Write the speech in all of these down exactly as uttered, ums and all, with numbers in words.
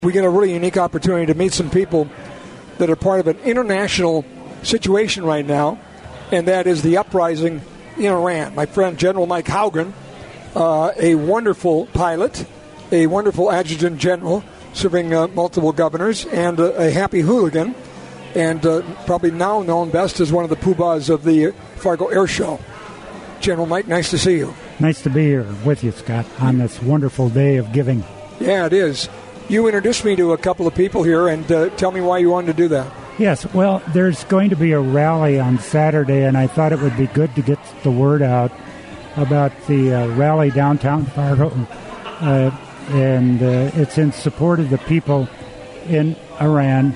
We get a really unique opportunity to meet some people that are part of an international situation right now, and that is the uprising in Iran. My friend General Mike Haugen, uh, a wonderful pilot, a wonderful adjutant general, serving uh, multiple governors, and uh, a happy hooligan, and uh, probably now known best as one of the poobahs of the Fargo Air Show. General Mike, nice to see you. Nice to be here with you, Scott, on this wonderful day of giving. Yeah, it is. You introduced me to a couple of people here, and uh, tell me why you wanted to do that. Yes, well, there's going to be a rally on Saturday, and I thought it would be good to get the word out about the uh, rally downtown Fargo. Uh, and uh, it's in support of the people in Iran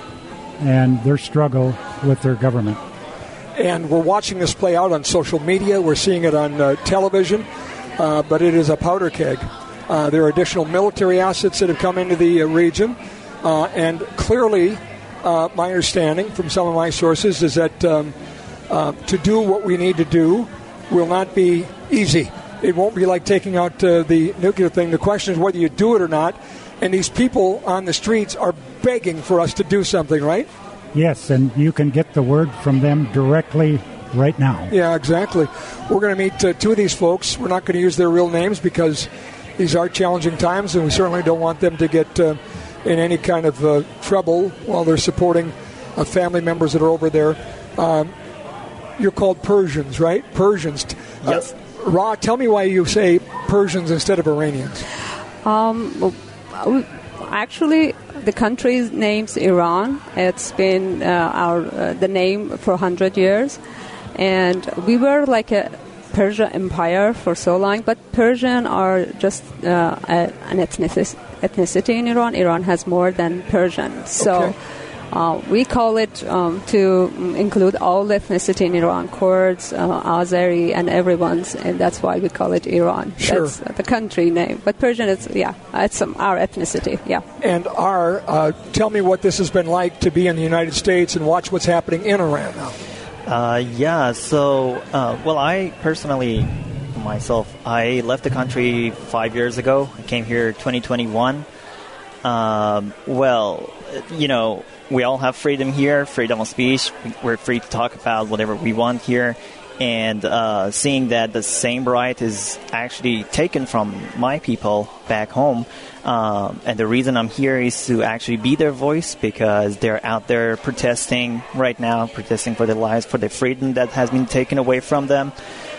and their struggle with their government. And we're watching this play out on social media. We're seeing it on uh, television, uh, but it is a powder keg. Uh, there are additional military assets that have come into the uh, region, uh, and clearly uh, my understanding from some of my sources is that um, uh, to do what we need to do will not be easy. It won't be like taking out uh, the nuclear thing. The question is whether you do it or not, and these people on the streets are begging for us to do something, right? Yes, and you can get the word from them directly right now. Yeah, exactly. We're going to meet uh, two of these folks. We're not going to use their real names because these are challenging times, and we certainly don't want them to get uh, in any kind of uh, trouble while they're supporting uh, family members that are over there. Um, you're called Persians, right? Persians. Yes. Uh, Ra, tell me why you say Persians instead of Iranians. Um, well, actually, the country's name's Iran. It's been uh, our uh, the name for one hundred years. And we were like a Persian empire for so long, but Persian are just uh, a, an ethnicity, ethnicity in Iran. Iran has more than Persian. So okay. uh, we call it um, to include all the ethnicity in Iran, Kurds, uh, Azeri, and everyone's, and that's why we call it Iran. Sure. That's the country name. But Persian is, yeah, it's um, our ethnicity, yeah. And our, uh, tell me what this has been like to be in the United States and watch what's happening in Iran now. Uh, yeah, so, uh, well, I personally, myself, I left the country five years ago. I came here twenty twenty-one. Um, well, you know, we all have freedom here, freedom of speech. We're free to talk about whatever we want here. And uh, seeing that the same right is actually taken from my people back home. Um, and the reason I'm here is to actually be their voice, because they're out there protesting right now, protesting for their lives, for their freedom that has been taken away from them.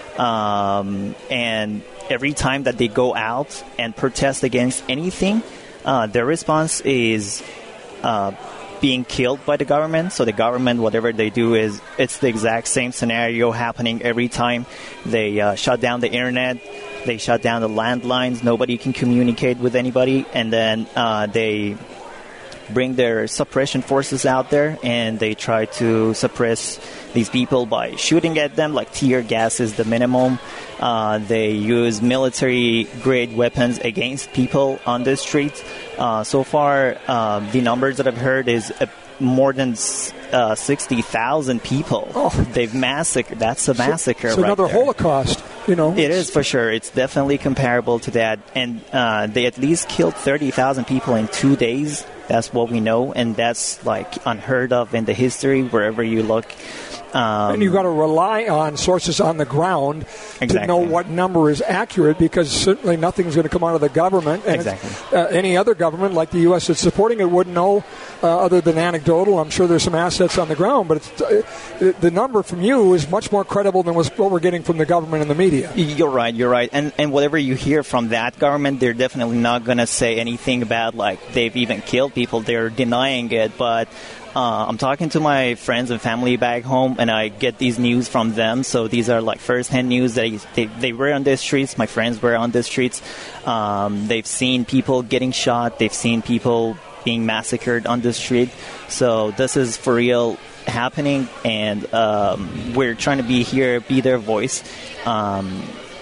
Um, and every time that they go out and protest against anything, uh, their response is uh, being killed by the government. So the government, whatever they do, is it's the exact same scenario happening every time. They uh, shut down the internet. They shut down the landlines. Nobody can communicate with anybody. And then uh, they bring their suppression forces out there, and they try to suppress these people by shooting at them, like tear gas is the minimum. Uh, they use military-grade weapons against people on the streets. Uh, so far, uh, the numbers that I've heard is uh, more than uh, sixty thousand people. Oh. They've massacred. That's a massacre so, so right another there. Holocaust, you know. It is, for sure. It's definitely comparable to that. And uh, they at least killed thirty thousand people in two days. That's what we know, and that's like unheard of in the history wherever you look. Um, and you've got to rely on sources on the ground exactly. to know what number is accurate, because certainly nothing's going to come out of the government. And exactly. uh, any other government like the U S that's supporting it wouldn't know, uh, other than anecdotal. I'm sure there's some assets on the ground, but it's, uh, the number from you is much more credible than what we're getting from the government and the media. You're right, you're right. And, and whatever you hear from that government, they're definitely not going to say anything about, like, they've even killed people. They're denying it, but Uh, I'm talking to my friends and family back home, and I get these news from them. So these are like first-hand news. They, they they were on the streets. My friends were on the streets. Um, they've seen people getting shot. They've seen people being massacred on the street. So this is for real happening, and um, we're trying to be here, be their voice. Um,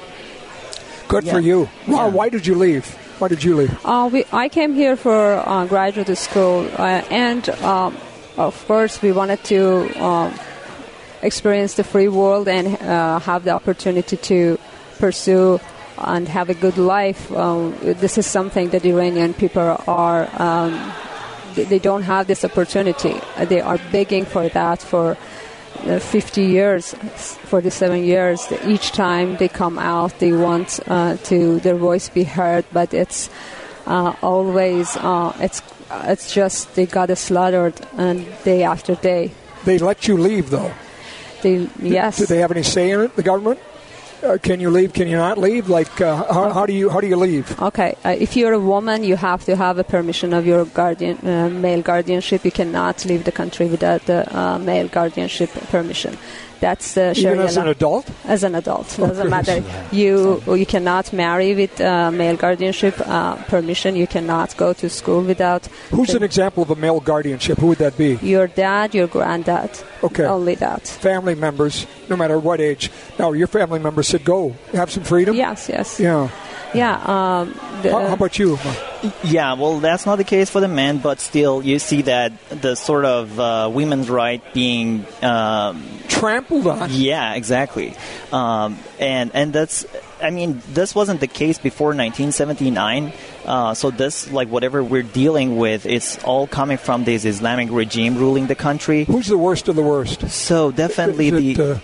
Good yeah. for you. Wow, Yeah. why did you leave? Why did you leave? Uh, we, I came here for uh, graduate school, uh, and um, of course we wanted to um, experience the free world and uh, have the opportunity to pursue and have a good life. Um, this is something that Iranian people are, um, they, they don't have this opportunity. They are begging for that for uh, fifty years, forty-seven years. Each time they come out, they want uh, to their voice be heard, but it's uh, always, uh, it's it's just they got slaughtered and day after day. They let you leave, though. They, yes. Do they have any say in it, the government? Uh, can you leave? Can you not leave? Like, uh, how, how do you how do you leave? Okay, uh, if you're a woman, you have to have a permission of your guardian, uh, male guardianship. You cannot leave the country without the uh, male guardianship permission. That's the Sharia Even as law. an adult? As an adult, doesn't Okay. matter. You you cannot marry with uh, male guardianship uh, permission. You cannot go to school without. Who's the, an example of a male guardianship? Who would that be? Your dad, your granddad. Okay. Only that. Family members, no matter what age. Now, your family members said, "Go, have some freedom." Yes, yes. Yeah. Yeah. Um, the, How, how about you? Yeah, well, that's not the case for the men, but still, you see that the sort of uh, women's right being um, Trampled on. Yeah, exactly. Um, and and that's, I mean, this wasn't the case before nineteen seventy-nine. Uh, so this, like, whatever we're dealing with, it's all coming from this Islamic regime ruling the country. Who's the worst of the worst? So definitely Is it, the. uh,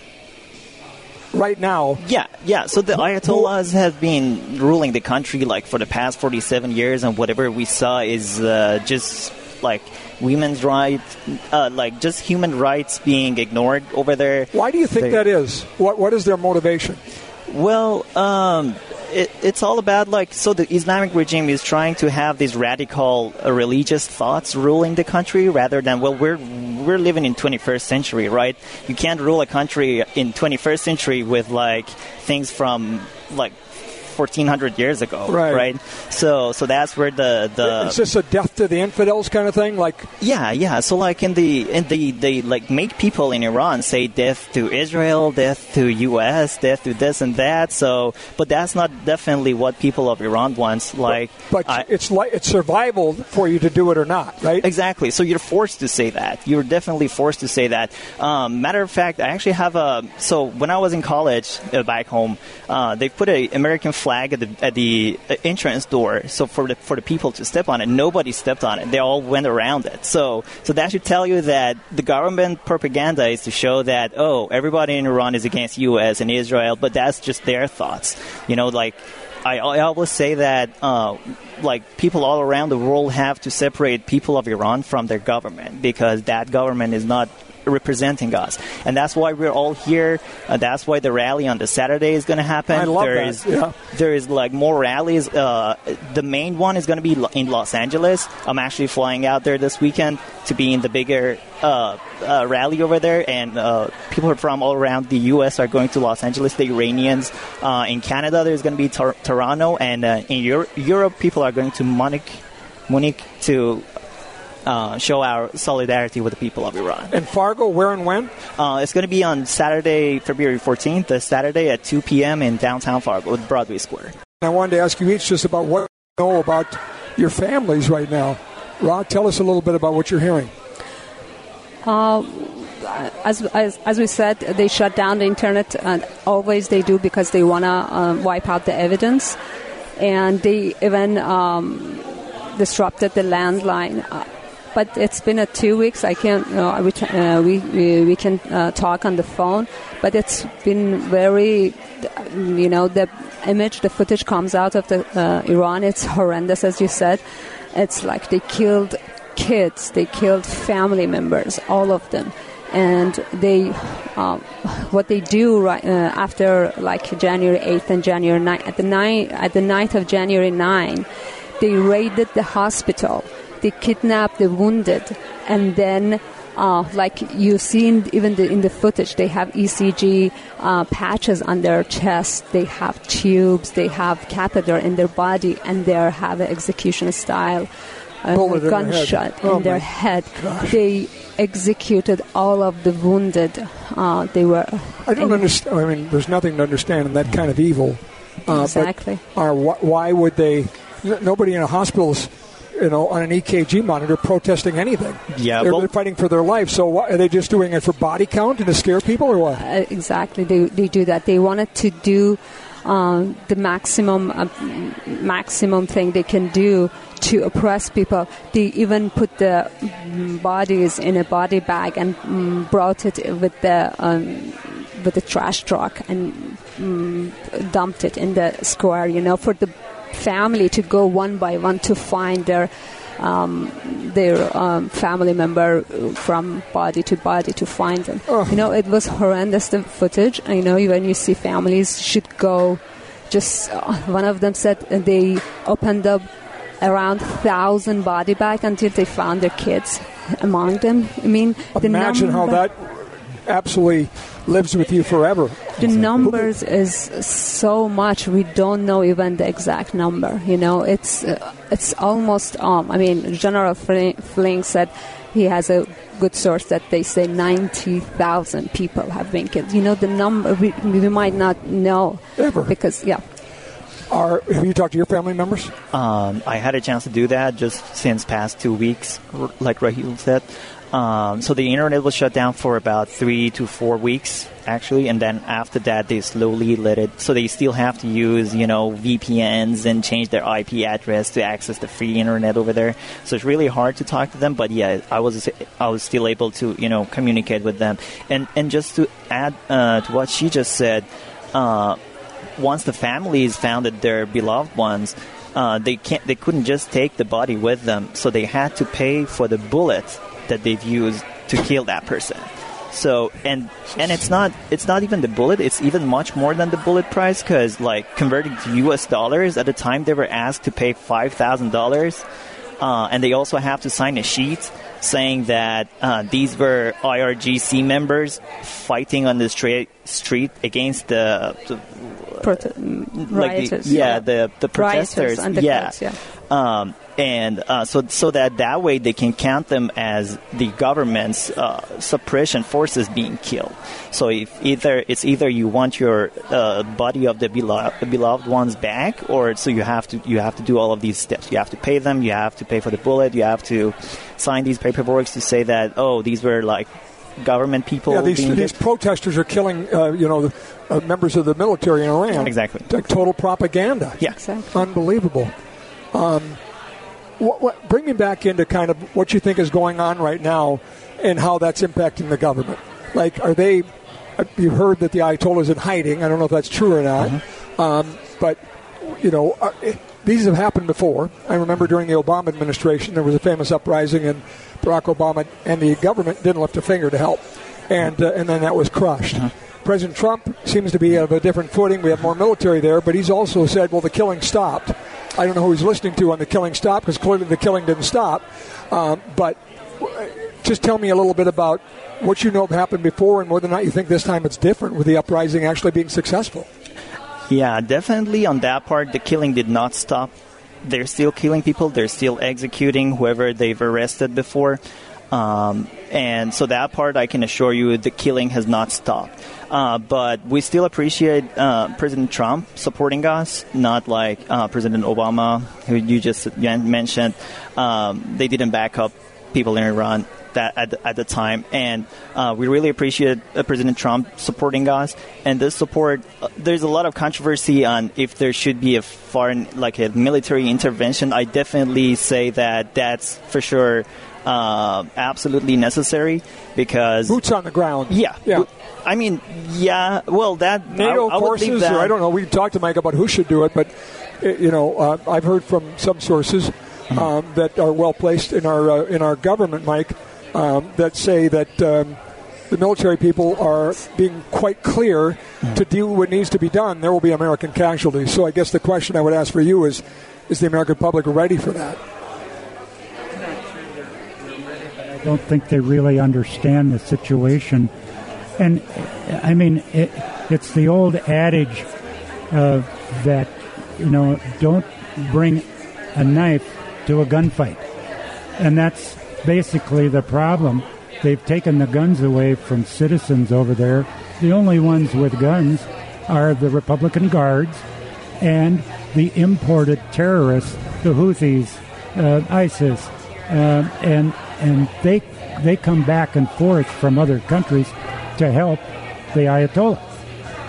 right now. Yeah, yeah. So the Ayatollahs have been ruling the country like for the past forty-seven years, and whatever we saw is uh, just like women's rights, uh, like just human rights being ignored over there. Why do you think They're- that is? What What is their motivation? Well, um, it, it's all about like, so the Islamic regime is trying to have these radical uh, religious thoughts ruling the country rather than, well, we're we're living in twenty-first century, right? You can't rule a country in twenty-first century with like things from like fourteen hundred years ago, Right. right? So so that's where the the Is this a death to the infidels kind of thing? Like, yeah, yeah. So like in the in the they like make people in Iran say death to Israel, death to U S, death to this and that. So, but that's not definitely what people of Iran wants. Like, but I- it's like it's survival for you to do it or not, right? Exactly. So you're forced to say that. You're definitely forced to say that. Um, matter of fact, I actually have a. So when I was in college uh, back home, uh, they put an American flag at the at the entrance door. So for the for the people to step on it, nobody stepped on it. They all went around it. So so that should tell you that the government propaganda is to show that, oh, everybody in Iran is against U S and Israel, but that's just their thoughts. You know, like. I, I always say that, uh, like, people all around the world have to separate people of Iran from their government because that government is not representing us. And that's why we're all here. Uh, that's why the rally on the Saturday is going to happen. I love there that, is, yeah. There is, like, more rallies. Uh, the main one is going to be in Los Angeles. I'm actually flying out there this weekend to be in the bigger uh, uh, rally over there. And uh, people from all around the U S are going to Los Angeles, the Iranians. Uh, in Canada, there's going to be Tor- Toronto. And uh, in Euro- Europe, people are going to Munich, Munich to... Uh, show our solidarity with the people of Iran. And Fargo, where and when? Uh, it's going to be on Saturday, February fourteenth, this Saturday at two p.m. in downtown Fargo at Broadway Square. I wanted to ask you each just about what you know about your families right now. Rod, tell us a little bit about what you're hearing. Uh, as, as as we said, they shut down the internet, and always they do because they want to um, wipe out the evidence, and they even um, disrupted the landline. Uh, but it's been a two weeks. I can't. You know, we uh, we, we we can uh, talk on the phone, but it's been very. You know, the image, the footage comes out of the uh, Iran. It's horrendous, as you said. It's like they killed kids, they killed family members, all of them. And they, um, what they do right uh, after like January eighth and January ninth, at the night, at the night of January ninth, they raided the hospital, they kidnapped the wounded, and then, uh, like you've seen even the, in the footage, they have E C G uh, patches on their chest, they have tubes, they have catheter in their body, and they have an execution style. Uh, Bullet in gunshot their head. Oh, in their my head. gosh. They executed all of the wounded. Uh, they were. I don't understand. I mean, there's nothing to understand in that kind of evil. Uh, Exactly. But are, wh- why would they? n- Nobody in a hospital's, you know, on an E K G monitor protesting anything. Yeah, they're, well- they're fighting for their life. So what, are they just doing it for body count and to scare people, or what? Uh, exactly. They they do that. They wanted to do. um, the maximum uh, maximum thing they can do to oppress people. They even put the um, bodies in a body bag and um, brought it with the um, with the trash truck and um, dumped it in the square. You know, for the family to go one by one to find their um, their um, family member from body to body to find them. Oh. You know, it was horrendous, the footage. I know when you see families should go, just uh, one of them said they opened up around thousand body bags until they found their kids among them. I mean, imagine the how that absolutely lives with you forever. The numbers is so much, we don't know even the exact number. You know, it's uh, it's almost. Um, I mean, General Flynn said he has a good source that they say ninety thousand people have been killed. You know, the number we, we might not know ever because yeah. Are, have you talked to your family members? Um, I had a chance to do that just since past two weeks, like Raheel said. Um, so the internet was shut down for about three to four weeks, actually, and then after that they slowly let it. So they still have to use, you know, V P Ns and change their I P address to access the free internet over there. So it's really hard to talk to them. But yeah, I was I was still able to, you know, communicate with them. And and just to add uh, to what she just said. Uh, Once the families founded their beloved ones, uh, they can't. They couldn't just take the body with them, so they had to pay for the bullets that they've used to kill that person. So and and it's not it's not even the bullet. It's even much more than the bullet price, because like converting to U S dollars at the time, they were asked to pay five thousand dollars, uh, and they also have to sign a sheet saying that uh, these were I R G C members fighting on the street street against the. the Prote- like rioters, the, yeah, the the protesters, and the yeah, crowds, yeah. Um, and uh, so so that that way they can count them as the government's uh, suppression forces being killed. So if either it's either you want your uh, body of the beloved, beloved ones back, or so you have to you have to do all of these steps. You have to pay them. You have to pay for the bullet. You have to sign these paperwork to say that oh these were like. Government people. Yeah, these, these protesters are killing, uh, you know, the, uh, members of the military in Iran. Exactly. Like total propaganda. Yeah. Exactly. Unbelievable. Um, what, what, bring me back into kind of what you think is going on right now and how that's impacting the government. Like, are they, you heard that the Ayatollah is in hiding. I don't know if that's true or not. Mm-hmm. Um, but, you know, are, these have happened before. I remember during the Obama administration, there was a famous uprising and Barack Obama and the government didn't lift a finger to help. And uh, and then that was crushed. Uh-huh. President Trump seems to be of a different footing. We have more military there, but he's also said, well, the killing stopped. I don't know who he's listening to on the killing stop, because clearly the killing didn't stop. Um, but just tell me a little bit about what you know happened before and whether or not you think this time it's different with the uprising actually being successful. Yeah, definitely on that part, the killing did not stop. They're still killing people. They're still executing whoever they've arrested before. Um, and so that part, I can assure you, the killing has not stopped. Uh, but we still appreciate uh, President Trump supporting us, not like uh, President Obama, who you just mentioned. Um, they didn't back up people in Iran that at the, at the time. And uh, we really appreciate uh, President Trump supporting us. And this support, uh, there's a lot of controversy on if there should be a foreign, like a military intervention. I definitely say that that's for sure uh, absolutely necessary, because boots on the ground. Yeah. Yeah. I mean, yeah, well, that NATO I, I forces, that. or I don't know. We talked to Mike about who should do it, but, you know, uh, I've heard from some sources um, that are well placed in our uh, in our government, Mike, um, that say that um, the military people are being quite clear mm-hmm. to do what needs to be done. There will be American casualties. So I guess the question I would ask for you is, is the American public ready for that? I don't think they really understand the situation. And, I mean, it, it's the old adage uh, that, you know, don't bring a knife to a gunfight. And that's basically the problem. They've taken the guns away from citizens over there. The only ones with guns are the Republican Guards and the imported terrorists, the Houthis, uh, ISIS. Uh, and and they they come back and forth from other countries to help the Ayatollah.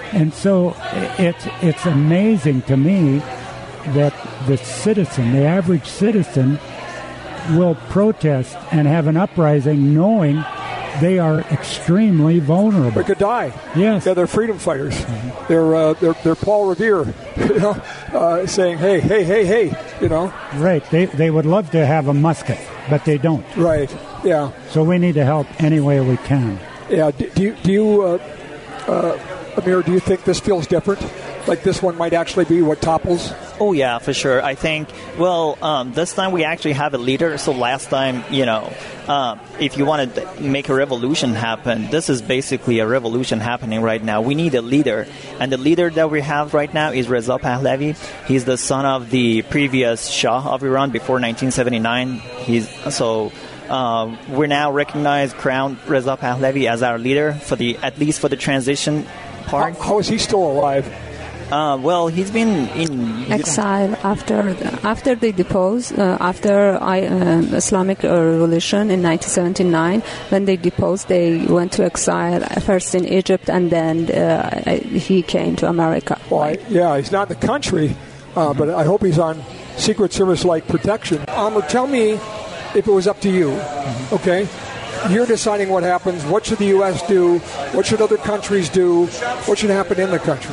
And so it's it's amazing to me that the citizen, the average citizen, will protest and have an uprising knowing they are extremely vulnerable. They could die. Yes. Yeah, they're freedom fighters. Mm-hmm. They're, uh, they're they're Paul Revere, you know, uh, saying, hey, hey, hey, hey, you know. Right. They they would love to have a musket, but they don't. Right. Yeah. So we need to help any way we can. Yeah. Do, do you, do you uh, uh, Amir, do you think this feels different? Like this one might actually be what topples? Oh, yeah, for sure. I think, well, um, this time we actually have a leader. So last time, you know, uh, if you want to make a revolution happen, this is basically a revolution happening right now. We need a leader. And the leader that we have right now is Reza Pahlavi. He's the son of the previous Shah of Iran before nineteen seventy-nine. He's so... Uh, we're now recognized Crown Reza Pahlavi as our leader for the at least for the transition part. How, how is he still alive? Uh, well, he's been in exile after the, after they deposed uh, after I, uh, Islamic Revolution in nineteen seventy-nine. When they deposed, they went to exile first in Egypt, and then uh, he came to America. Well, I, yeah, he's not in the country, uh, but I hope he's on Secret Service-like protection. Amr, tell me. If it was up to you, okay, you're deciding what happens. What should the U S do? What should other countries do? What should happen in the country?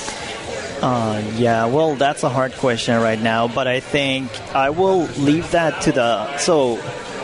Uh, yeah, well, that's a hard question right now, but I think I will leave that to the... So,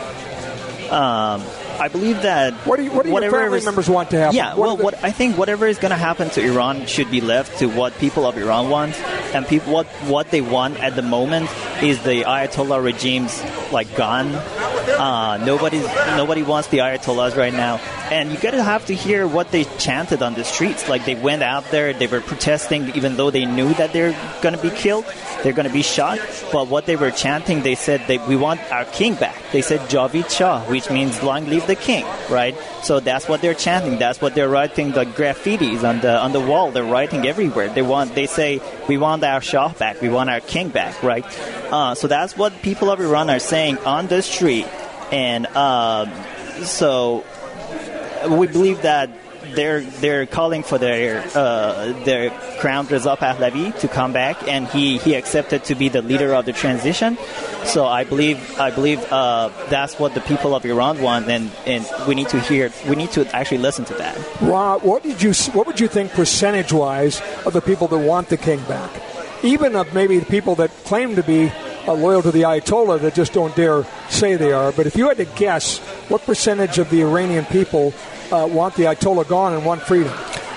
um, I believe that... What do, you, what do your family is, members want to happen? Yeah, what well, what I think whatever is going to happen to Iran should be left to what people of Iran want. And people, what, what they want at the moment is the Ayatollah regime's, like, gone. Uh, nobody, nobody wants the Ayatollahs right now. And you gotta have to hear what they chanted on the streets. Like, they went out there, they were protesting, even though they knew that they're gonna be killed, they're gonna be shot. But what they were chanting, they said that we want our king back. They said Javid Shah, which means long live the king, right? So that's what they're chanting. That's what they're writing, the graffitis on the on the wall. They're writing everywhere. They want, they say, we want our Shah back. We want our king back, right? Uh, so that's what people of Iran are saying on the street. And uh, so we believe that they're they're calling for their uh, their Crown Reza Pahlavi to come back, and he, he accepted to be the leader of the transition. So I believe I believe uh, that's what the people of Iran want, and, and we need to hear we need to actually listen to that. Rob, what did you what would you think percentage wise of the people that want the king back, even of maybe the people that claim to be Uh, loyal to the Ayatollah that just don't dare say they are? But if you had to guess, what percentage of the Iranian people uh, want the Ayatollah gone and want freedom?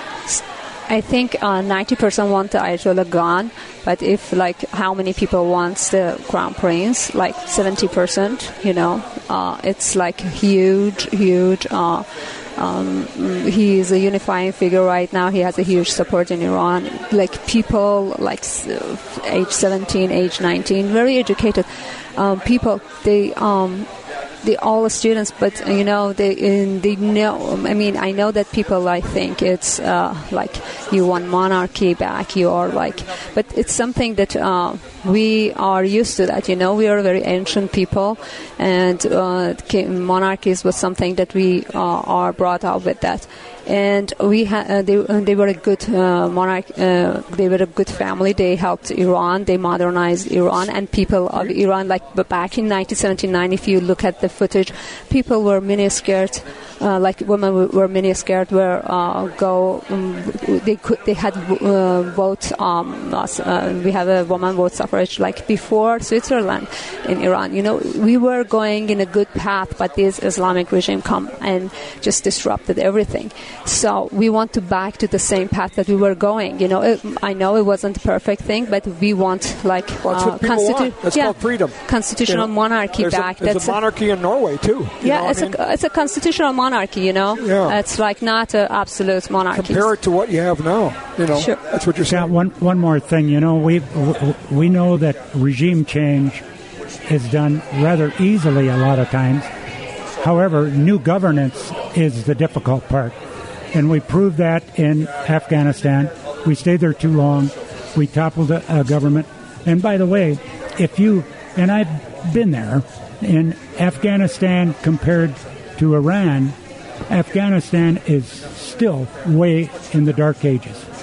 I think uh, ninety percent want the Ayatollah gone, but if, like, how many people wants the Crown Prince? Like seventy percent, you know. Uh, it's like huge, huge. Uh, Um, he is a unifying figure right now. He has a huge support in Iran. Like, people like age seventeen, age nineteen, very educated um, people. They um, they all students, but you know they they know. I mean, I know that people like think it's uh, like you want monarchy back. You are like, but it's something that uh, we are used to. That you know, we are very ancient people, and uh, monarchies was something that we uh, are brought up with that. And we ha- uh, they they were a good uh, monarch. Uh, they were a good family. They helped Iran. They modernized Iran, and people of Iran, like back in nineteen seventy-nine, if you look at the footage, people were miniskirt, uh, like women were miniskirt. Were uh, go um, they could they had uh, vote. Um, uh, we have a woman vote suffrage like before Switzerland in Iran. You know, we were going in a good path, but this Islamic regime come and just disrupted everything. So we want to back to the same path that we were going. You know, it, I know it wasn't a perfect thing, but we want like well, that's uh, what people want. That's yeah, called freedom. Constitutional you know, monarchy there's back. A, there's that's a monarchy a, in Norway too. Yeah, it's I mean? a it's a constitutional monarchy. You know, yeah. It's like not an absolute monarchy. Compare it to what you have now. You know, sure. That's what you're saying. Yeah, one one more thing. You know, we we know that regime change is done rather easily a lot of times. However, new governance is the difficult part. And we proved that in Afghanistan. We stayed there too long. We toppled a, a government. And by the way, if you, and I've been there, in Afghanistan compared to Iran, Afghanistan is still way in the dark ages.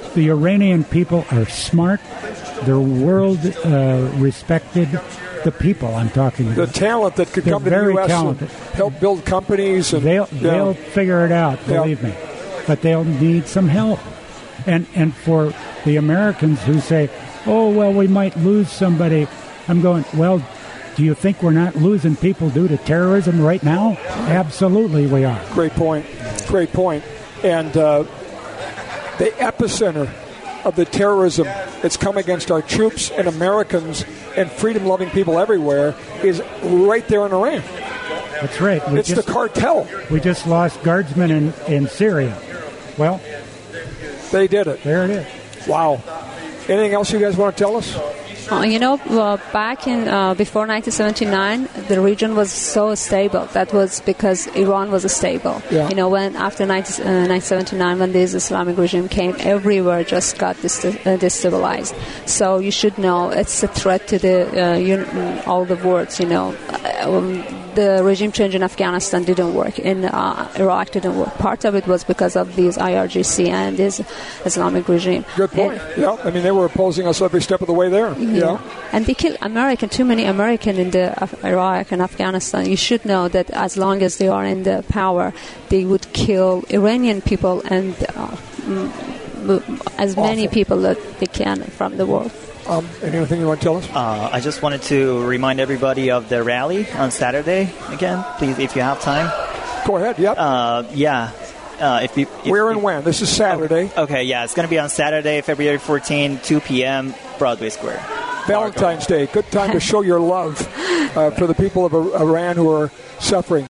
the Iranian people are smart. They're world uh, respected. The people I'm talking The about. talent that could They're come to the very U S talented. and help build companies. And, They'll yeah. they'll figure it out, Yeah. believe me. But they'll need some help. And and for the Americans who say, "Oh well, we might lose somebody," I'm going, "Well, do you think we're not losing people due to terrorism right now? Absolutely, we are." Great point. Great point. And uh, the epicenter of the terrorism that's come against our troops and Americans and freedom-loving people everywhere is right there in Iran. That's right. We It's just, the cartel. we just lost guardsmen in, in Syria. Well, They did it. there it is. Wow. Anything else you guys want to tell us? Uh, you know, uh, back in uh, before nineteen seventy-nine, the region was so stable. That was because Iran was stable. Yeah. You know, when after nineteen, uh, nineteen seventy-nine, when this Islamic regime came, everywhere just got dis- uh, destabilized. So you should know it's a threat to the uh, un- all the words. You know, uh, um, the regime change in Afghanistan didn't work. In uh, Iraq didn't work. Part of it was because of these I R G C and this Islamic regime. Good point. And, yeah, I mean, they were opposing us every step of the way there. yeah. Yeah. And they kill American, too many American in the Af- Iraq and Afghanistan. You should know that as long as they are in the power, they would kill Iranian people and uh, m- m- as many Awful. people that they can from the world. Um, anything you want to tell us? Uh, I just wanted to remind everybody of the rally on Saturday again, please, if you have time. Go ahead. Yep. Uh, yeah. Uh, if you, if, Where and if- when? This is Saturday. Okay, yeah, it's going to be on Saturday, February fourteenth, two p.m., Broadway Square. Valentine's Day. Good time to show your love uh, for the people of Iran who are suffering.